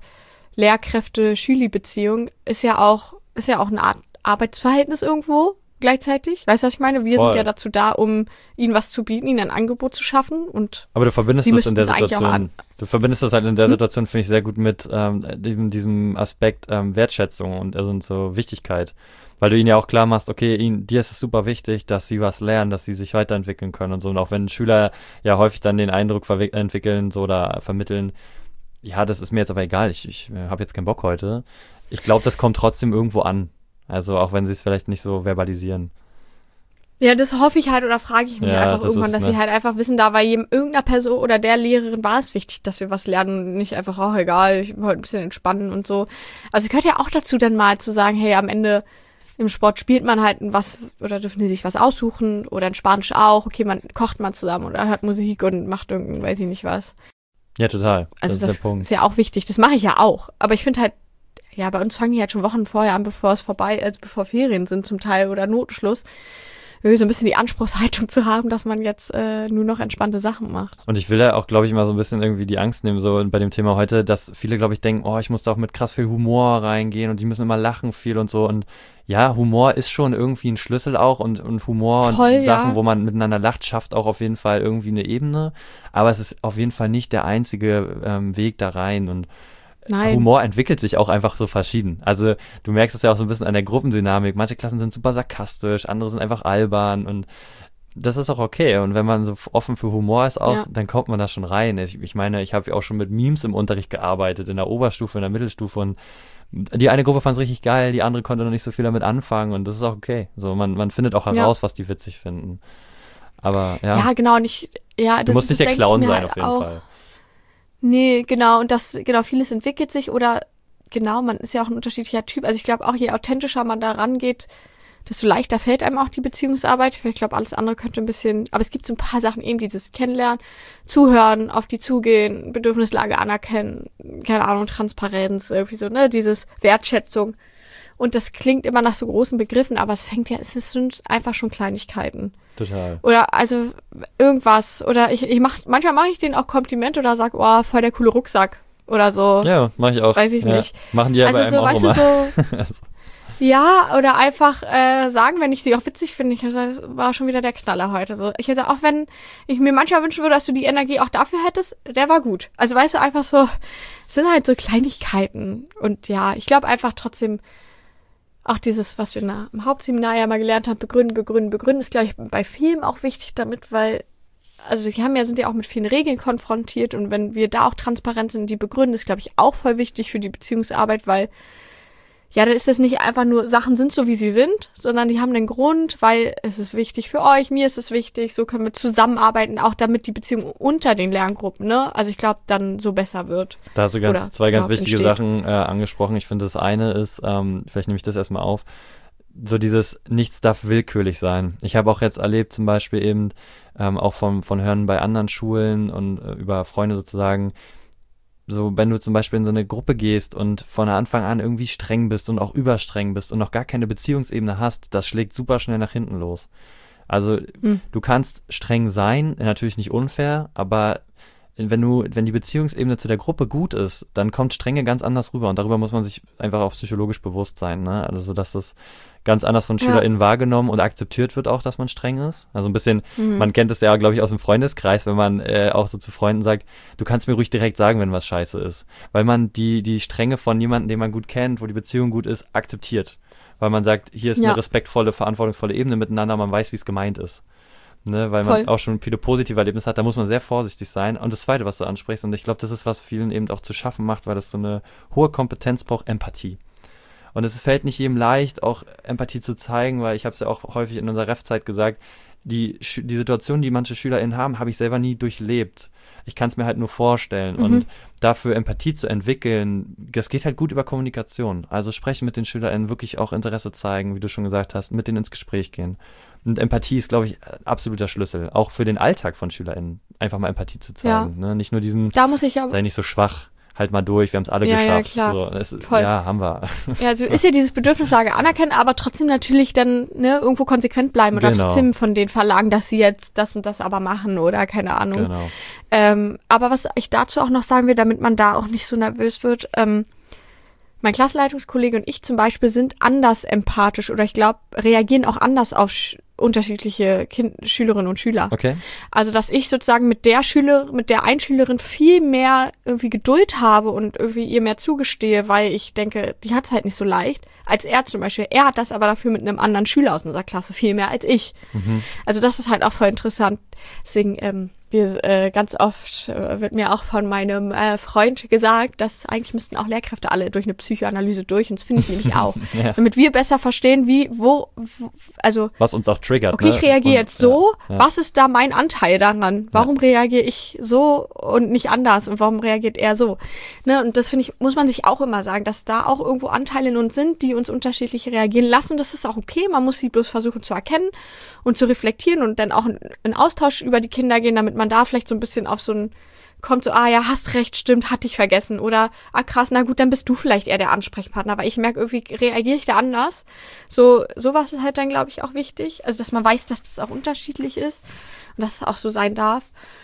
Lehrkräfte-Schüli-Beziehung. Ist ja auch, ist ja auch eine Art Arbeitsverhältnis irgendwo. Gleichzeitig. Weißt du, was ich meine? Wir Voll. sind ja dazu da, um ihnen was zu bieten, ihnen ein Angebot zu schaffen. Und aber du verbindest das in der Situation, du verbindest das halt in der Situation, hm? finde ich, sehr gut mit ähm, diesem, diesem Aspekt ähm, Wertschätzung und also so Wichtigkeit. Weil du ihnen ja auch klar machst, okay, ihnen, dir ist es super wichtig, dass sie was lernen, dass sie sich weiterentwickeln können und so. Und auch wenn Schüler ja häufig dann den Eindruck verwick- entwickeln so, oder vermitteln, ja, das ist mir jetzt aber egal, ich, ich habe jetzt keinen Bock heute. Ich glaube, das kommt trotzdem irgendwo an. Also auch wenn sie es vielleicht nicht so verbalisieren. Ja, das hoffe ich halt oder frage ich mich ja, einfach das irgendwann, dass ne sie halt einfach wissen, da war jedem, irgendeiner Person oder der Lehrerin war es wichtig, dass wir was lernen und nicht einfach, auch oh, egal, ich will heute ein bisschen entspannen und so. Also gehört ja auch dazu dann mal zu sagen, hey, am Ende im Sport spielt man halt was oder dürfen die sich was aussuchen oder in Spanisch auch, okay, man kocht mal zusammen oder hört Musik und macht irgendein, weiß ich nicht was. Ja, total. Also das, das ist, der Punkt. ist ja auch wichtig, das mache ich ja auch, aber ich finde halt, ja, bei uns fangen die halt schon Wochen vorher an, bevor es vorbei, also bevor Ferien sind zum Teil oder Notenschluss, irgendwie so ein bisschen die Anspruchshaltung zu haben, dass man jetzt äh, nur noch entspannte Sachen macht. Und ich will da auch, glaube ich, mal so ein bisschen irgendwie die Angst nehmen, so bei dem Thema heute, dass viele, glaube ich, denken, oh, ich muss da auch mit krass viel Humor reingehen und die müssen immer lachen viel und so. Und ja, Humor ist schon irgendwie ein Schlüssel auch und, und Humor Voll, und Sachen, ja. wo man miteinander lacht, schafft auch auf jeden Fall irgendwie eine Ebene. Aber es ist auf jeden Fall nicht der einzige ähm, Weg da rein und Nein. Humor entwickelt sich auch einfach so verschieden. Also du merkst es ja auch so ein bisschen an der Gruppendynamik. Manche Klassen sind super sarkastisch, andere sind einfach albern und das ist auch okay. Und wenn man so offen für Humor ist auch, ja. dann kommt man da schon rein. Ich, ich meine, ich habe ja auch schon mit Memes im Unterricht gearbeitet, in der Oberstufe, in der Mittelstufe und die eine Gruppe fand es richtig geil, die andere konnte noch nicht so viel damit anfangen und das ist auch okay. So, man, man findet auch heraus, ja. was die witzig finden. Aber ja. Ja, genau. Und ich, ja, das, du musst nicht der Clown sein, halt auf jeden auch. Fall. Nee, genau, und das, genau, vieles entwickelt sich oder, genau, man ist ja auch ein unterschiedlicher Typ. Also ich glaube auch, je authentischer man da rangeht, desto leichter fällt einem auch die Beziehungsarbeit. Ich glaube, alles andere könnte ein bisschen, aber es gibt so ein paar Sachen eben, dieses Kennenlernen, Zuhören, auf die zugehen, Bedürfnislage anerkennen, keine Ahnung, Transparenz, irgendwie so, ne, dieses Wertschätzung. Und das klingt immer nach so großen Begriffen, aber es fängt ja, es sind einfach schon Kleinigkeiten. Total. Oder also irgendwas. Oder ich, ich mach, manchmal mache ich denen auch Kompliment oder sag, oh, voll der coole Rucksack. Oder so. Ja, mache ich auch. Weiß ich ja. nicht. Machen die ja also bei einem so, auch weißt immer. Du, so, also. Ja, oder einfach äh, sagen, wenn ich sie auch witzig finde. Ich das war schon wieder der Knaller heute. So, ich hätte auch, wenn ich mir manchmal wünschen würde, dass du die Energie auch dafür hättest, der war gut. Also weißt du, einfach so, es sind halt so Kleinigkeiten. Und ja, ich glaube einfach trotzdem, auch dieses, was wir in der, im Hauptseminar ja mal gelernt haben, begründen, begründen, begründen, ist, glaube ich, bei Filmen auch wichtig damit, weil, also die haben ja, sind ja auch mit vielen Regeln konfrontiert und wenn wir da auch transparent sind, die begründen, ist, glaube ich, auch voll wichtig für die Beziehungsarbeit, weil ja, dann ist das nicht einfach nur, Sachen sind so, wie sie sind, sondern die haben einen Grund, weil es ist wichtig für euch, mir ist es wichtig, so können wir zusammenarbeiten, auch damit die Beziehung unter den Lerngruppen, ne, also ich glaube, dann so besser wird. Da hast du ganz, Oder zwei ganz wichtige entsteht. Sachen äh, angesprochen. Ich finde, das eine ist, ähm, vielleicht nehme ich das erstmal auf, so dieses nichts darf willkürlich sein. Ich habe auch jetzt erlebt, zum Beispiel eben ähm, auch von, von Hören bei anderen Schulen und äh, über Freunde sozusagen, so wenn du zum Beispiel in so eine Gruppe gehst und von Anfang an irgendwie streng bist und auch überstreng bist und noch gar keine Beziehungsebene hast, das schlägt super schnell nach hinten los. Also Hm. du kannst streng sein, natürlich nicht unfair, aber wenn du, wenn die Beziehungsebene zu der Gruppe gut ist, dann kommt Strenge ganz anders rüber und darüber muss man sich einfach auch psychologisch bewusst sein, ne? Also dass das ganz anders von Ja. SchülerInnen wahrgenommen und akzeptiert wird auch, dass man streng ist. Also ein bisschen, Mhm. man kennt es ja, glaube ich, aus dem Freundeskreis, wenn man äh, auch so zu Freunden sagt, du kannst mir ruhig direkt sagen, wenn was scheiße ist. Weil man die, die Strenge von jemandem, den man gut kennt, wo die Beziehung gut ist, akzeptiert. Weil man sagt, hier ist Ja. eine respektvolle, verantwortungsvolle Ebene miteinander, man weiß, wie es gemeint ist. Ne, weil Voll. man auch schon viele positive Erlebnisse hat, da muss man sehr vorsichtig sein. Und das Zweite, was du ansprichst, und ich glaube, das ist, was vielen eben auch zu schaffen macht, weil das so eine hohe Kompetenz braucht, Empathie. Und es fällt nicht jedem leicht, auch Empathie zu zeigen, weil ich habe es ja auch häufig in unserer Ref-Zeit gesagt, die, Schü- die Situation, die manche SchülerInnen haben, habe ich selber nie durchlebt. Ich kann es mir halt nur vorstellen. Mhm. Und dafür Empathie zu entwickeln, das geht halt gut über Kommunikation. Also sprechen mit den SchülerInnen, wirklich auch Interesse zeigen, wie du schon gesagt hast, mit denen ins Gespräch gehen. Und Empathie ist, glaube ich, ein absoluter Schlüssel. Auch für den Alltag von SchülerInnen. Einfach mal Empathie zu zeigen. Ne? Nicht nur diesen, Da muss ich aber, sei nicht so schwach, halt mal durch, wir haben es alle Ja, ja, geschafft. klar. So, es, Voll. ja, haben wir. ja, also ist ja dieses Bedürfnislage anerkennen, aber trotzdem natürlich dann, ne, irgendwo konsequent bleiben oder Genau. trotzdem von denen verlangen, dass sie jetzt das und das aber machen oder keine Ahnung. Genau. Ähm, aber was ich dazu auch noch sagen will, damit man da auch nicht so nervös wird, ähm, mein Klassenleitungskollege und ich zum Beispiel sind anders empathisch oder ich glaube, reagieren auch anders auf sch- unterschiedliche kind Schülerinnen und Schüler. Okay. Also, dass ich sozusagen mit der Schüler, mit der einen Schülerin viel mehr irgendwie Geduld habe und irgendwie ihr mehr zugestehe, weil ich denke, die hat es halt nicht so leicht, als er zum Beispiel. Er hat das aber dafür mit einem anderen Schüler aus unserer Klasse viel mehr als ich. Mhm. Also, das ist halt auch voll interessant. Deswegen, ähm, wir, äh, ganz oft äh, wird mir auch von meinem äh, Freund gesagt, dass eigentlich müssten auch Lehrkräfte alle durch eine Psychoanalyse durch und das finde ich nämlich auch. Ja. Damit wir besser verstehen, wie, wo, wo also Was uns auch triggert. okay, ne? ich reagiere Und, jetzt so, ja, ja. was ist da mein Anteil daran? Warum reagiere ich so und nicht anders? Und warum reagiert er so? Ne, und das finde ich, muss man sich auch immer sagen, dass da auch irgendwo Anteile in uns sind, die uns unterschiedlich reagieren lassen. Und das ist auch okay, man muss sie bloß versuchen zu erkennen und zu reflektieren und dann auch in, in Austausch über die Kinder gehen, damit man da vielleicht so ein bisschen auf so ein kommt so, ah ja, hast recht, stimmt, hatte ich vergessen. Oder, ah krass, na gut, dann bist du vielleicht eher der Ansprechpartner, weil ich merke, irgendwie reagiere ich da anders. So, sowas ist halt dann, glaube ich, auch wichtig. Also, dass man weiß, dass das auch unterschiedlich ist und dass es auch so sein darf.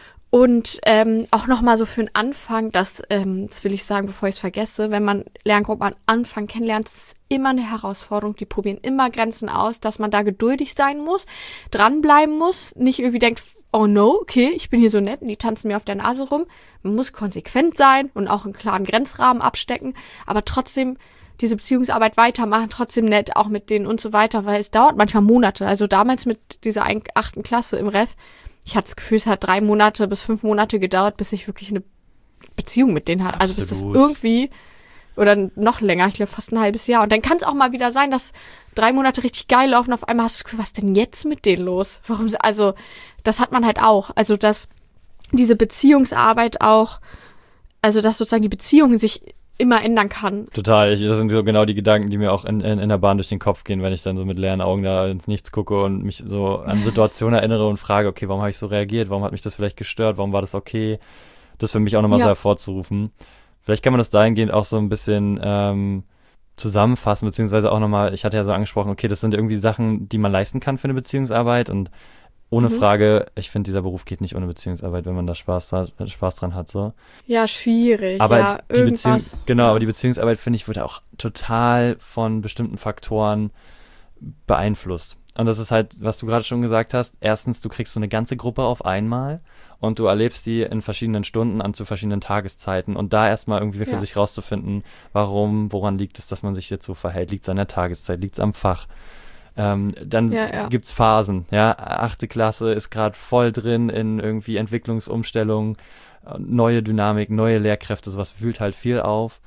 Und ähm, auch nochmal so für den Anfang, das, ähm, das will ich sagen, bevor ich es vergesse, wenn man Lerngruppen am Anfang kennenlernt, das ist immer eine Herausforderung, die probieren immer Grenzen aus, dass man da geduldig sein muss, dranbleiben muss, nicht irgendwie denkt, oh no, okay, ich bin hier so nett und die tanzen mir auf der Nase rum. Man muss konsequent sein und auch einen klaren Grenzrahmen abstecken, aber trotzdem diese Beziehungsarbeit weitermachen, trotzdem nett, auch mit denen und so weiter, weil es dauert manchmal Monate. Also damals mit dieser achten Klasse im Ref, ich hatte das Gefühl, es hat drei Monate bis fünf Monate gedauert, bis ich wirklich eine Beziehung mit denen hatte. Also bis das Absolut. irgendwie, oder noch länger, ich glaube fast ein halbes Jahr. Und dann kann es auch mal wieder sein, dass drei Monate richtig geil laufen, auf einmal hast du das Gefühl, was ist denn jetzt mit denen los? Warum, sie- also das hat man halt auch. Also dass diese Beziehungsarbeit auch, also dass sozusagen die Beziehung sich immer ändern kann. Total. Ich, das sind so genau die Gedanken, die mir auch in, in, in der Bahn durch den Kopf gehen, wenn ich dann so mit leeren Augen da ins Nichts gucke und mich so an Situationen erinnere und frage, okay, warum habe ich so reagiert? Warum hat mich das vielleicht gestört? Warum war das okay? Das für mich auch nochmal Ja. so hervorzurufen. Vielleicht kann man das dahingehend auch so ein bisschen ähm, zusammenfassen, beziehungsweise auch nochmal, ich hatte ja so angesprochen, okay, das sind irgendwie Sachen, die man leisten kann für eine Beziehungsarbeit und ohne Mhm. Frage, ich finde, dieser Beruf geht nicht ohne Beziehungsarbeit, wenn man da Spaß, hat, Spaß dran hat, so. Ja, schwierig. Aber ja, die Beziehung, irgendwas. genau, aber die Beziehungsarbeit, finde ich, wird auch total von bestimmten Faktoren beeinflusst. Und das ist halt, was du gerade schon gesagt hast. Erstens, du kriegst so eine ganze Gruppe auf einmal und du erlebst die in verschiedenen Stunden an zu verschiedenen Tageszeiten und da erstmal irgendwie für Ja. sich rauszufinden, warum, woran liegt es, dass man sich jetzt so verhält? Liegt es an der Tageszeit? Liegt es am Fach? Ähm, dann Ja, ja. gibt's Phasen, ja, achte Klasse ist gerade voll drin in irgendwie Entwicklungsumstellungen, äh, neue Dynamik, neue Lehrkräfte, sowas wühlt halt viel auf.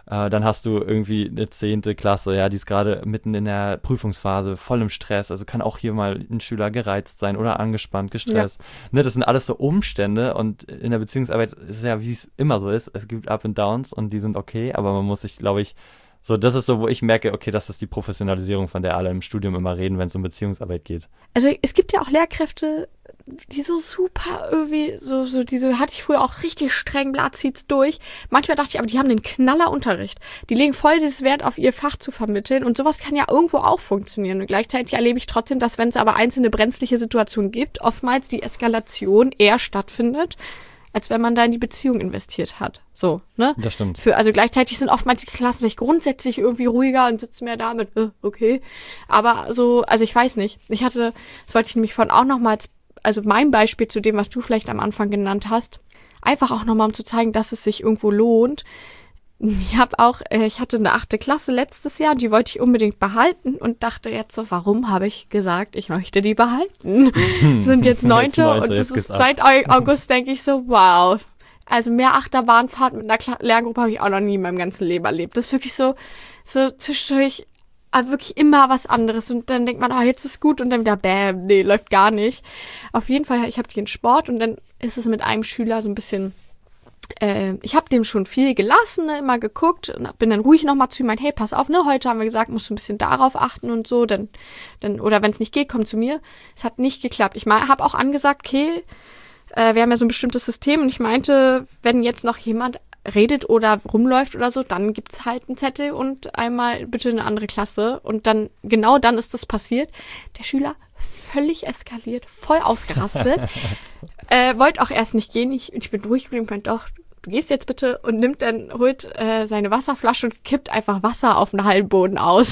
Äh, dann hast du irgendwie eine zehnte Klasse, ja, die ist gerade mitten in der Prüfungsphase, voll im Stress. Also kann auch hier mal ein Schüler gereizt sein oder angespannt, gestresst. Ja. Ne, das sind alles so Umstände und in der Beziehungsarbeit ist es ja, wie es immer so ist. Es gibt Up and Downs und die sind okay, aber man muss sich, glaube ich, so, das ist so, wo ich merke, okay, das ist die Professionalisierung, von der alle im Studium immer reden, wenn es um Beziehungsarbeit geht. Also es gibt ja auch Lehrkräfte, die so super irgendwie, so, so diese hatte ich früher auch richtig streng, Blatt zieht's durch. Manchmal dachte ich, aber die haben den Knallerunterricht. Die legen voll dieses Wert auf ihr Fach zu vermitteln und sowas kann ja irgendwo auch funktionieren. Und gleichzeitig erlebe ich trotzdem, dass wenn es aber einzelne brenzliche Situationen gibt, oftmals die Eskalation eher stattfindet, als wenn man da in die Beziehung investiert hat. So, ne? Das stimmt. Für, also gleichzeitig sind oftmals die Klassen vielleicht grundsätzlich irgendwie ruhiger und sitzen mehr da mit, äh, okay. Aber so, also ich weiß nicht. Ich hatte, das wollte ich nämlich vorhin auch nochmals, also mein Beispiel zu dem, was du vielleicht am Anfang genannt hast, einfach auch nochmal, um zu zeigen, dass es sich irgendwo lohnt. Ich habe auch, äh, ich hatte eine achte Klasse letztes Jahr, die wollte ich unbedingt behalten und dachte jetzt so, warum habe ich gesagt, ich möchte die behalten? Sind jetzt neunte, jetzt neunte und das ist seit August, denke ich so, wow. Also mehr Achterbahnfahrt mit einer Kla- Lerngruppe habe ich auch noch nie in meinem ganzen Leben erlebt. Das ist wirklich so, so zwischendurch aber wirklich immer was anderes und dann denkt man, oh, jetzt ist gut und dann wieder, bäm, nee, läuft gar nicht. Auf jeden Fall, ich habe die in Sport und dann ist es mit einem Schüler so ein bisschen, äh, ich habe dem schon viel gelassen, ne, immer geguckt und bin dann ruhig nochmal zu ihm, mein, hey, pass auf, ne, heute haben wir gesagt, musst du ein bisschen darauf achten und so, dann, dann oder wenn es nicht geht, komm zu mir. Es hat nicht geklappt. Ich habe auch angesagt, okay, äh, wir haben ja so ein bestimmtes System und ich meinte, wenn jetzt noch jemand redet oder rumläuft oder so, dann gibt's halt einen Zettel und einmal bitte eine andere Klasse und dann, genau dann ist das passiert. Der Schüler völlig eskaliert, voll ausgerastet, äh, wollte auch erst nicht gehen, ich, ich bin ruhig geblieben, meinte, doch, du gehst jetzt bitte und nimmt dann, holt äh, seine Wasserflasche und kippt einfach Wasser auf den Hallenboden aus.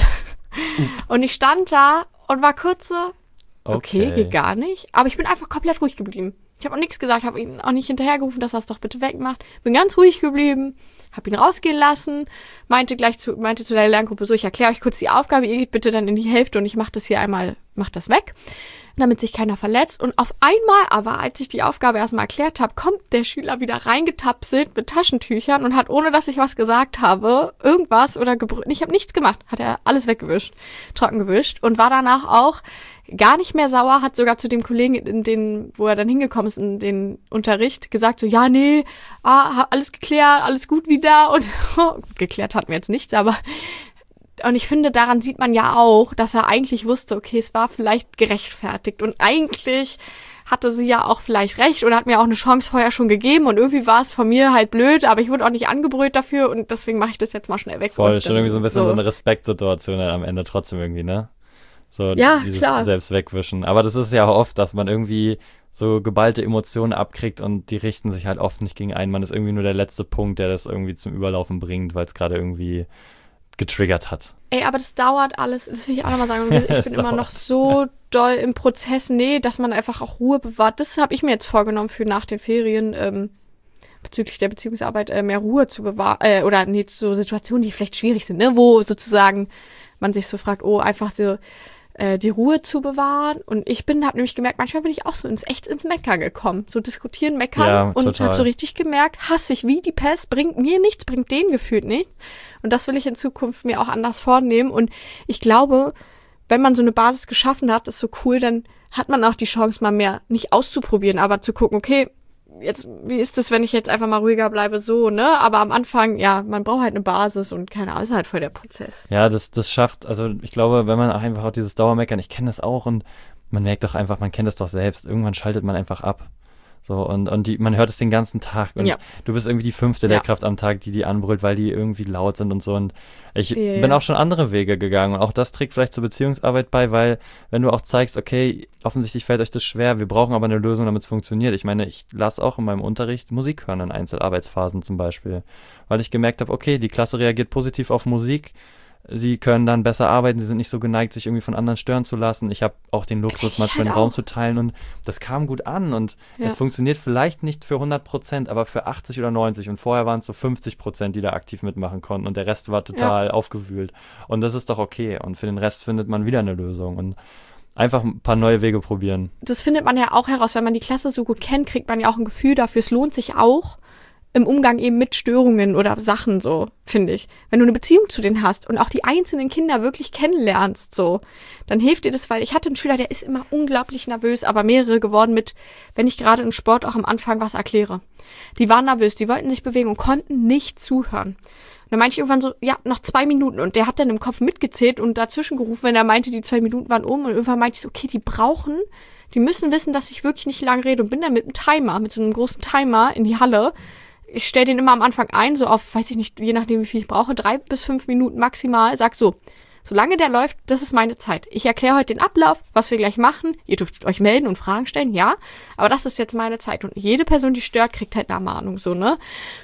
Und ich stand da und war kurz so, okay, okay, geht gar nicht, aber ich bin einfach komplett ruhig geblieben. Ich habe auch nichts gesagt, habe ihn auch nicht hinterhergerufen, dass er es doch bitte wegmacht. Bin ganz ruhig geblieben, habe ihn rausgehen lassen, meinte gleich zu, meinte zu der Lerngruppe so, ich erkläre euch kurz die Aufgabe, ihr geht bitte dann in die Hälfte und ich mache das hier einmal, mach das weg, damit sich keiner verletzt. Und auf einmal aber, als ich die Aufgabe erstmal erklärt habe, kommt der Schüler wieder reingetapselt mit Taschentüchern und hat, ohne dass ich was gesagt habe, irgendwas oder gebrüllt, ich habe nichts gemacht, hat er alles weggewischt, trocken gewischt und war danach auch gar nicht mehr sauer, hat sogar zu dem Kollegen, in den, wo er dann hingekommen ist, in den Unterricht, gesagt so, ja, nee, ah, alles geklärt, alles gut wieder und so. Geklärt hatten wir jetzt nichts, aber und ich finde, daran sieht man ja auch, dass er eigentlich wusste, okay, es war vielleicht gerechtfertigt und eigentlich hatte sie ja auch vielleicht recht oder hat mir auch eine Chance vorher schon gegeben und irgendwie war es von mir halt blöd, aber ich wurde auch nicht angebrüllt dafür und deswegen mache ich das jetzt mal schnell weg. Voll, schon irgendwie so ein bisschen so, so eine Respektsituation am Ende trotzdem irgendwie, ne? So ja, dieses klar. Selbst wegwischen. Aber das ist ja auch oft, dass man irgendwie so geballte Emotionen abkriegt und die richten sich halt oft nicht gegen einen. Man ist irgendwie nur der letzte Punkt, der das irgendwie zum Überlaufen bringt, weil es gerade irgendwie getriggert hat. Ey, aber das dauert alles, das will ich auch nochmal sagen. Ich bin immer noch so doll im Prozess, nee, dass man einfach auch Ruhe bewahrt. Das habe ich mir jetzt vorgenommen für nach den Ferien, ähm, bezüglich der Beziehungsarbeit, äh, mehr Ruhe zu bewahren, äh, oder nee, so Situationen, die vielleicht schwierig sind, ne, wo sozusagen man sich so fragt, oh, einfach so äh, die Ruhe zu bewahren. Und ich bin, habe nämlich gemerkt, manchmal bin ich auch so ins echt ins Meckern gekommen. So diskutieren, meckern ja, und habe so richtig gemerkt, hasse ich wie die Pest, bringt mir nichts, bringt denen gefühlt nichts. Und das will ich in Zukunft mir auch anders vornehmen. Und ich glaube, wenn man so eine Basis geschaffen hat, ist so cool, dann hat man auch die Chance, mal mehr nicht auszuprobieren, aber zu gucken, okay, jetzt, wie ist das, wenn ich jetzt einfach mal ruhiger bleibe, so, ne? Aber am Anfang, ja, man braucht halt eine Basis und keine Ahnung, ist halt voll der Prozess. Ja, das, das schafft, also ich glaube, wenn man auch einfach auch dieses Dauermeckern, ich kenne das auch und man merkt doch einfach, man kennt das doch selbst, irgendwann schaltet man einfach ab. So, und, und die, man hört es den ganzen Tag und ja. Du bist irgendwie die fünfte ja. Lehrkraft am Tag, die die anbrüllt, weil die irgendwie laut sind und so und ich ja, bin ja. auch schon andere Wege gegangen und auch das trägt vielleicht zur Beziehungsarbeit bei, weil wenn du auch zeigst, okay, offensichtlich fällt euch das schwer, wir brauchen aber eine Lösung, damit es funktioniert. Ich meine, ich lasse auch in meinem Unterricht Musik hören in Einzelarbeitsphasen zum Beispiel, weil ich gemerkt habe, okay, die Klasse reagiert positiv auf Musik, sie können dann besser arbeiten, sie sind nicht so geneigt, sich irgendwie von anderen stören zu lassen. Ich habe auch den Luxus, ich manchmal halt einen Raum zu teilen und das kam gut an und ja. es funktioniert vielleicht nicht für hundert Prozent, aber für achtzig oder neunzig und vorher waren es so fünfzig Prozent, die da aktiv mitmachen konnten und der Rest war total ja. aufgewühlt und das ist doch okay und für den Rest findet man wieder eine Lösung und einfach ein paar neue Wege probieren. Das findet man ja auch heraus, wenn man die Klasse so gut kennt, kriegt man ja auch ein Gefühl dafür, es lohnt sich auch, im Umgang eben mit Störungen oder Sachen so, finde ich. Wenn du eine Beziehung zu denen hast und auch die einzelnen Kinder wirklich kennenlernst, so, dann hilft dir das, weil ich hatte einen Schüler, der ist immer unglaublich nervös, aber mehrere geworden mit, wenn ich gerade im Sport auch am Anfang was erkläre. Die waren nervös, die wollten sich bewegen und konnten nicht zuhören. Und dann meinte ich irgendwann so, ja, noch zwei Minuten. Und der hat dann im Kopf mitgezählt und dazwischen gerufen, wenn er meinte, die zwei Minuten waren um. Und irgendwann meinte ich so, okay, die brauchen, die müssen wissen, dass ich wirklich nicht lang rede. Und bin dann mit einem Timer, mit so einem großen Timer in die Halle. Ich stelle den immer am Anfang ein, so auf, weiß ich nicht, je nachdem, wie viel ich brauche, drei bis fünf Minuten maximal. Sag so, solange der läuft, das ist meine Zeit. Ich erkläre heute den Ablauf, was wir gleich machen. Ihr dürft euch melden und Fragen stellen, ja. Aber das ist jetzt meine Zeit. Und jede Person, die stört, kriegt halt eine Ermahnung, so, ne?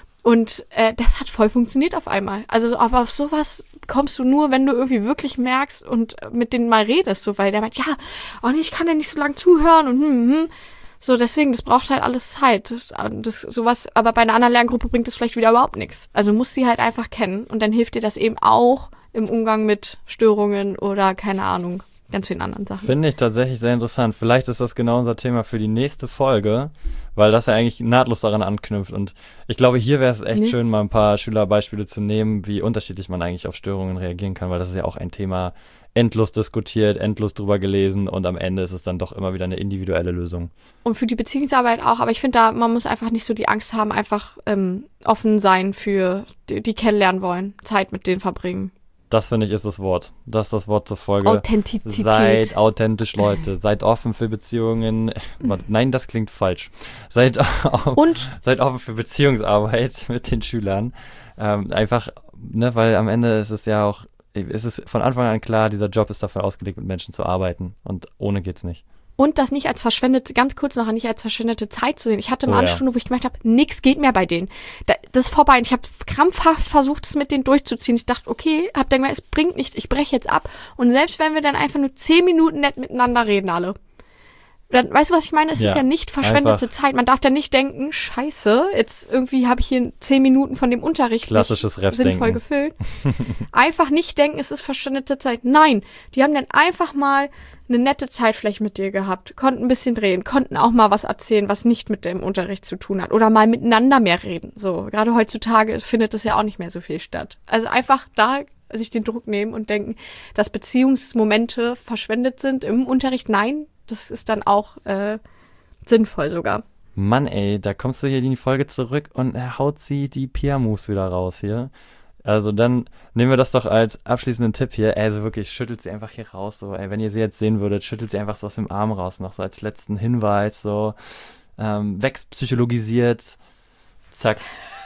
Und äh, das hat voll funktioniert auf einmal. Also, aber auf sowas kommst du nur, wenn du irgendwie wirklich merkst und mit denen mal redest, so, weil der meint, ja, oh nee, ich kann ja nicht so lange zuhören und hm, hm. So, deswegen, das braucht halt alles Zeit. Das, das, sowas, aber bei einer anderen Lerngruppe bringt das vielleicht wieder überhaupt nichts. Also musst sie halt einfach kennen und dann hilft dir das eben auch im Umgang mit Störungen oder, keine Ahnung, ganz vielen anderen Sachen. Finde ich tatsächlich sehr interessant. Vielleicht ist das genau unser Thema für die nächste Folge, weil das ja eigentlich nahtlos daran anknüpft. Und ich glaube, hier wäre es echt nee. schön, mal ein paar Schülerbeispiele zu nehmen, wie unterschiedlich man eigentlich auf Störungen reagieren kann, weil das ist ja auch ein Thema, endlos diskutiert, endlos drüber gelesen und am Ende ist es dann doch immer wieder eine individuelle Lösung. Und für die Beziehungsarbeit auch, aber ich finde da, man muss einfach nicht so die Angst haben, einfach ähm, offen sein für die, die kennenlernen wollen, Zeit mit denen verbringen. Das, finde ich, ist das Wort. Das ist das Wort zur Folge. Authentizität. Seid authentisch, Leute. Seid offen für Beziehungen. Nein, das klingt falsch. Seid, Und? seid offen für Beziehungsarbeit mit den Schülern. Ähm, einfach, ne, weil am Ende ist es ja auch, es ist von Anfang an klar, dieser Job ist dafür ausgelegt, mit Menschen zu arbeiten. Und ohne geht's nicht. Und das nicht als verschwendete, ganz kurz noch, nicht als verschwendete Zeit zu sehen. Ich hatte mal oh, eine ja. Stunde, wo ich gemerkt habe, nichts geht mehr bei denen. Das ist vorbei. Und ich habe krampfhaft versucht, es mit denen durchzuziehen. Ich dachte, okay, hab dann gedacht, es bringt nichts, ich breche jetzt ab. Und selbst wenn wir dann einfach nur zehn Minuten nett miteinander reden alle. Dann, weißt du, was ich meine? Es ja, ist ja nicht verschwendete einfach. Zeit. Man darf dann nicht denken, scheiße, jetzt irgendwie habe ich hier zehn Minuten von dem Unterricht Klassisches sinnvoll gefüllt. Einfach nicht denken, es ist verschwendete Zeit. Nein, die haben dann einfach mal eine nette Zeit vielleicht mit dir gehabt, konnten ein bisschen drehen, konnten auch mal was erzählen, was nicht mit dem Unterricht zu tun hat oder mal miteinander mehr reden. So, gerade heutzutage findet das ja auch nicht mehr so viel statt. Also einfach da sich den Druck nehmen und denken, dass Beziehungsmomente verschwendet sind im Unterricht. Nein, das ist dann auch äh, sinnvoll sogar. Mann, ey, da kommst du hier in die Folge zurück und er haut sie die Pia-Moves wieder raus hier. Also dann nehmen wir das doch als abschließenden Tipp hier. Also wirklich, schüttelt sie einfach hier raus. So, ey, wenn ihr sie jetzt sehen würdet, schüttelt sie einfach so aus dem Arm raus. Noch so als letzten Hinweis, so ähm, wegpsychologisiert. Zack.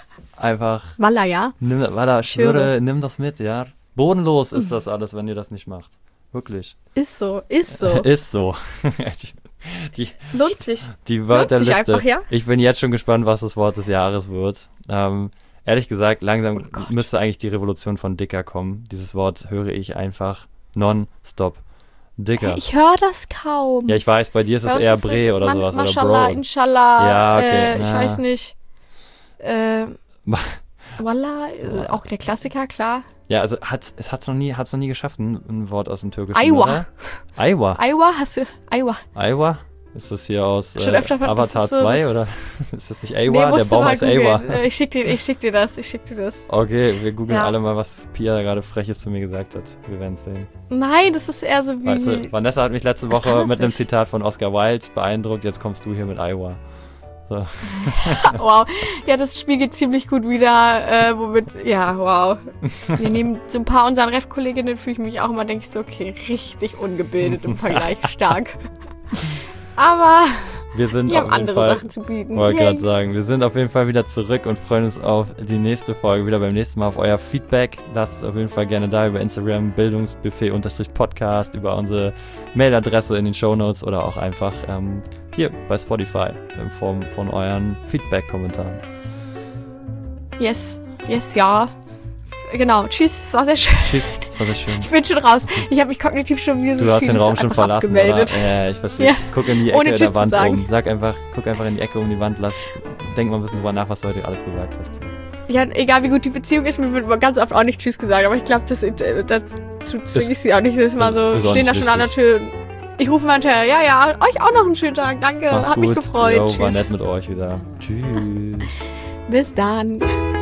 Einfach. Walla, ja. Nimm, Walla, schwöre, nimm das mit, ja. Bodenlos ist das alles, wenn ihr das nicht macht. Wirklich. Ist so, ist so. Ist so. die, Lohnt sich. Die Wörterliste. Lohnt sich einfach, ja? Ich bin jetzt schon gespannt, was das Wort des Jahres wird. Ähm, ehrlich gesagt, langsam oh müsste eigentlich die Revolution von Dicker kommen. Dieses Wort höre ich einfach non-stop. Dicker. Hey, ich höre das kaum. Ja, ich weiß, bei dir ist bei es eher ist Bre oder man, sowas. Mashallah, oder Bro. Inshallah. Ja, okay. Äh, ich ja. weiß nicht. Äh, Wallah, äh, auch der Klassiker, klar. Ja, also hat es hat's noch nie hat's noch nie geschafft, ein, ein Wort aus dem Türkischen. Aywa. Aywa. Aywa hast du. Aywa. Aywa? Ist das hier aus Schon äh, öfter, Avatar so, zwei oder ist das nicht Aywa? Nee, der Baum heißt Aywa. Ich schick dir, ich schick dir das, ich schick dir das. Okay, wir googeln ja. alle mal, was Pia gerade Freches zu mir gesagt hat. Wir werden es sehen. Nein, das ist eher so wie... Weißt du, Vanessa hat mich letzte Woche mit einem Zitat von Oscar Wilde beeindruckt, jetzt kommst du hier mit Aywa. So. Wow, ja, das spiegelt ziemlich gut wieder, äh, womit, ja, wow. Wir nehmen so ein paar unseren Ref-Kolleginnen, fühle ich mich auch immer, denke ich so, okay, richtig ungebildet im Vergleich, stark. Aber wir sind wir haben auf jeden andere Fall, Sachen zu bieten. Wollte gerade sagen, wir sind auf jeden Fall wieder zurück und freuen uns auf die nächste Folge, wieder beim nächsten Mal auf euer Feedback. Lasst es auf jeden Fall gerne da über Instagram, Bildungsbuffet-Podcast, über unsere Mailadresse in den Shownotes oder auch einfach ähm, hier bei Spotify in Form von euren Feedback-Kommentaren. Yes, yes, ja. Genau, tschüss, es war sehr schön. Tschüss, es war sehr schön. Ich bin schon raus. Ich habe mich kognitiv schon wie so Du hast den Raum schon verlassen, abgemeldet. Oder? Ja, ich verstehe. Ja. Guck in die Ohne Ecke Tschüss der Wand zu sagen. um. Sag einfach, guck einfach in die Ecke um die Wand, lass, denk mal ein bisschen drüber nach, was du heute alles gesagt hast. Ja, egal wie gut die Beziehung ist, mir wird ganz oft auch nicht Tschüss gesagt, aber ich glaube, das, dazu zwinge ich sie auch nicht. Das ist mal so, ist stehen da schon an der Tür. Ich rufe mal hinterher, ja, ja, euch auch noch einen schönen Tag, danke, Macht's hat gut. mich gefreut. Jo, Tschüss. war nett mit euch wieder. Tschüss. Bis dann.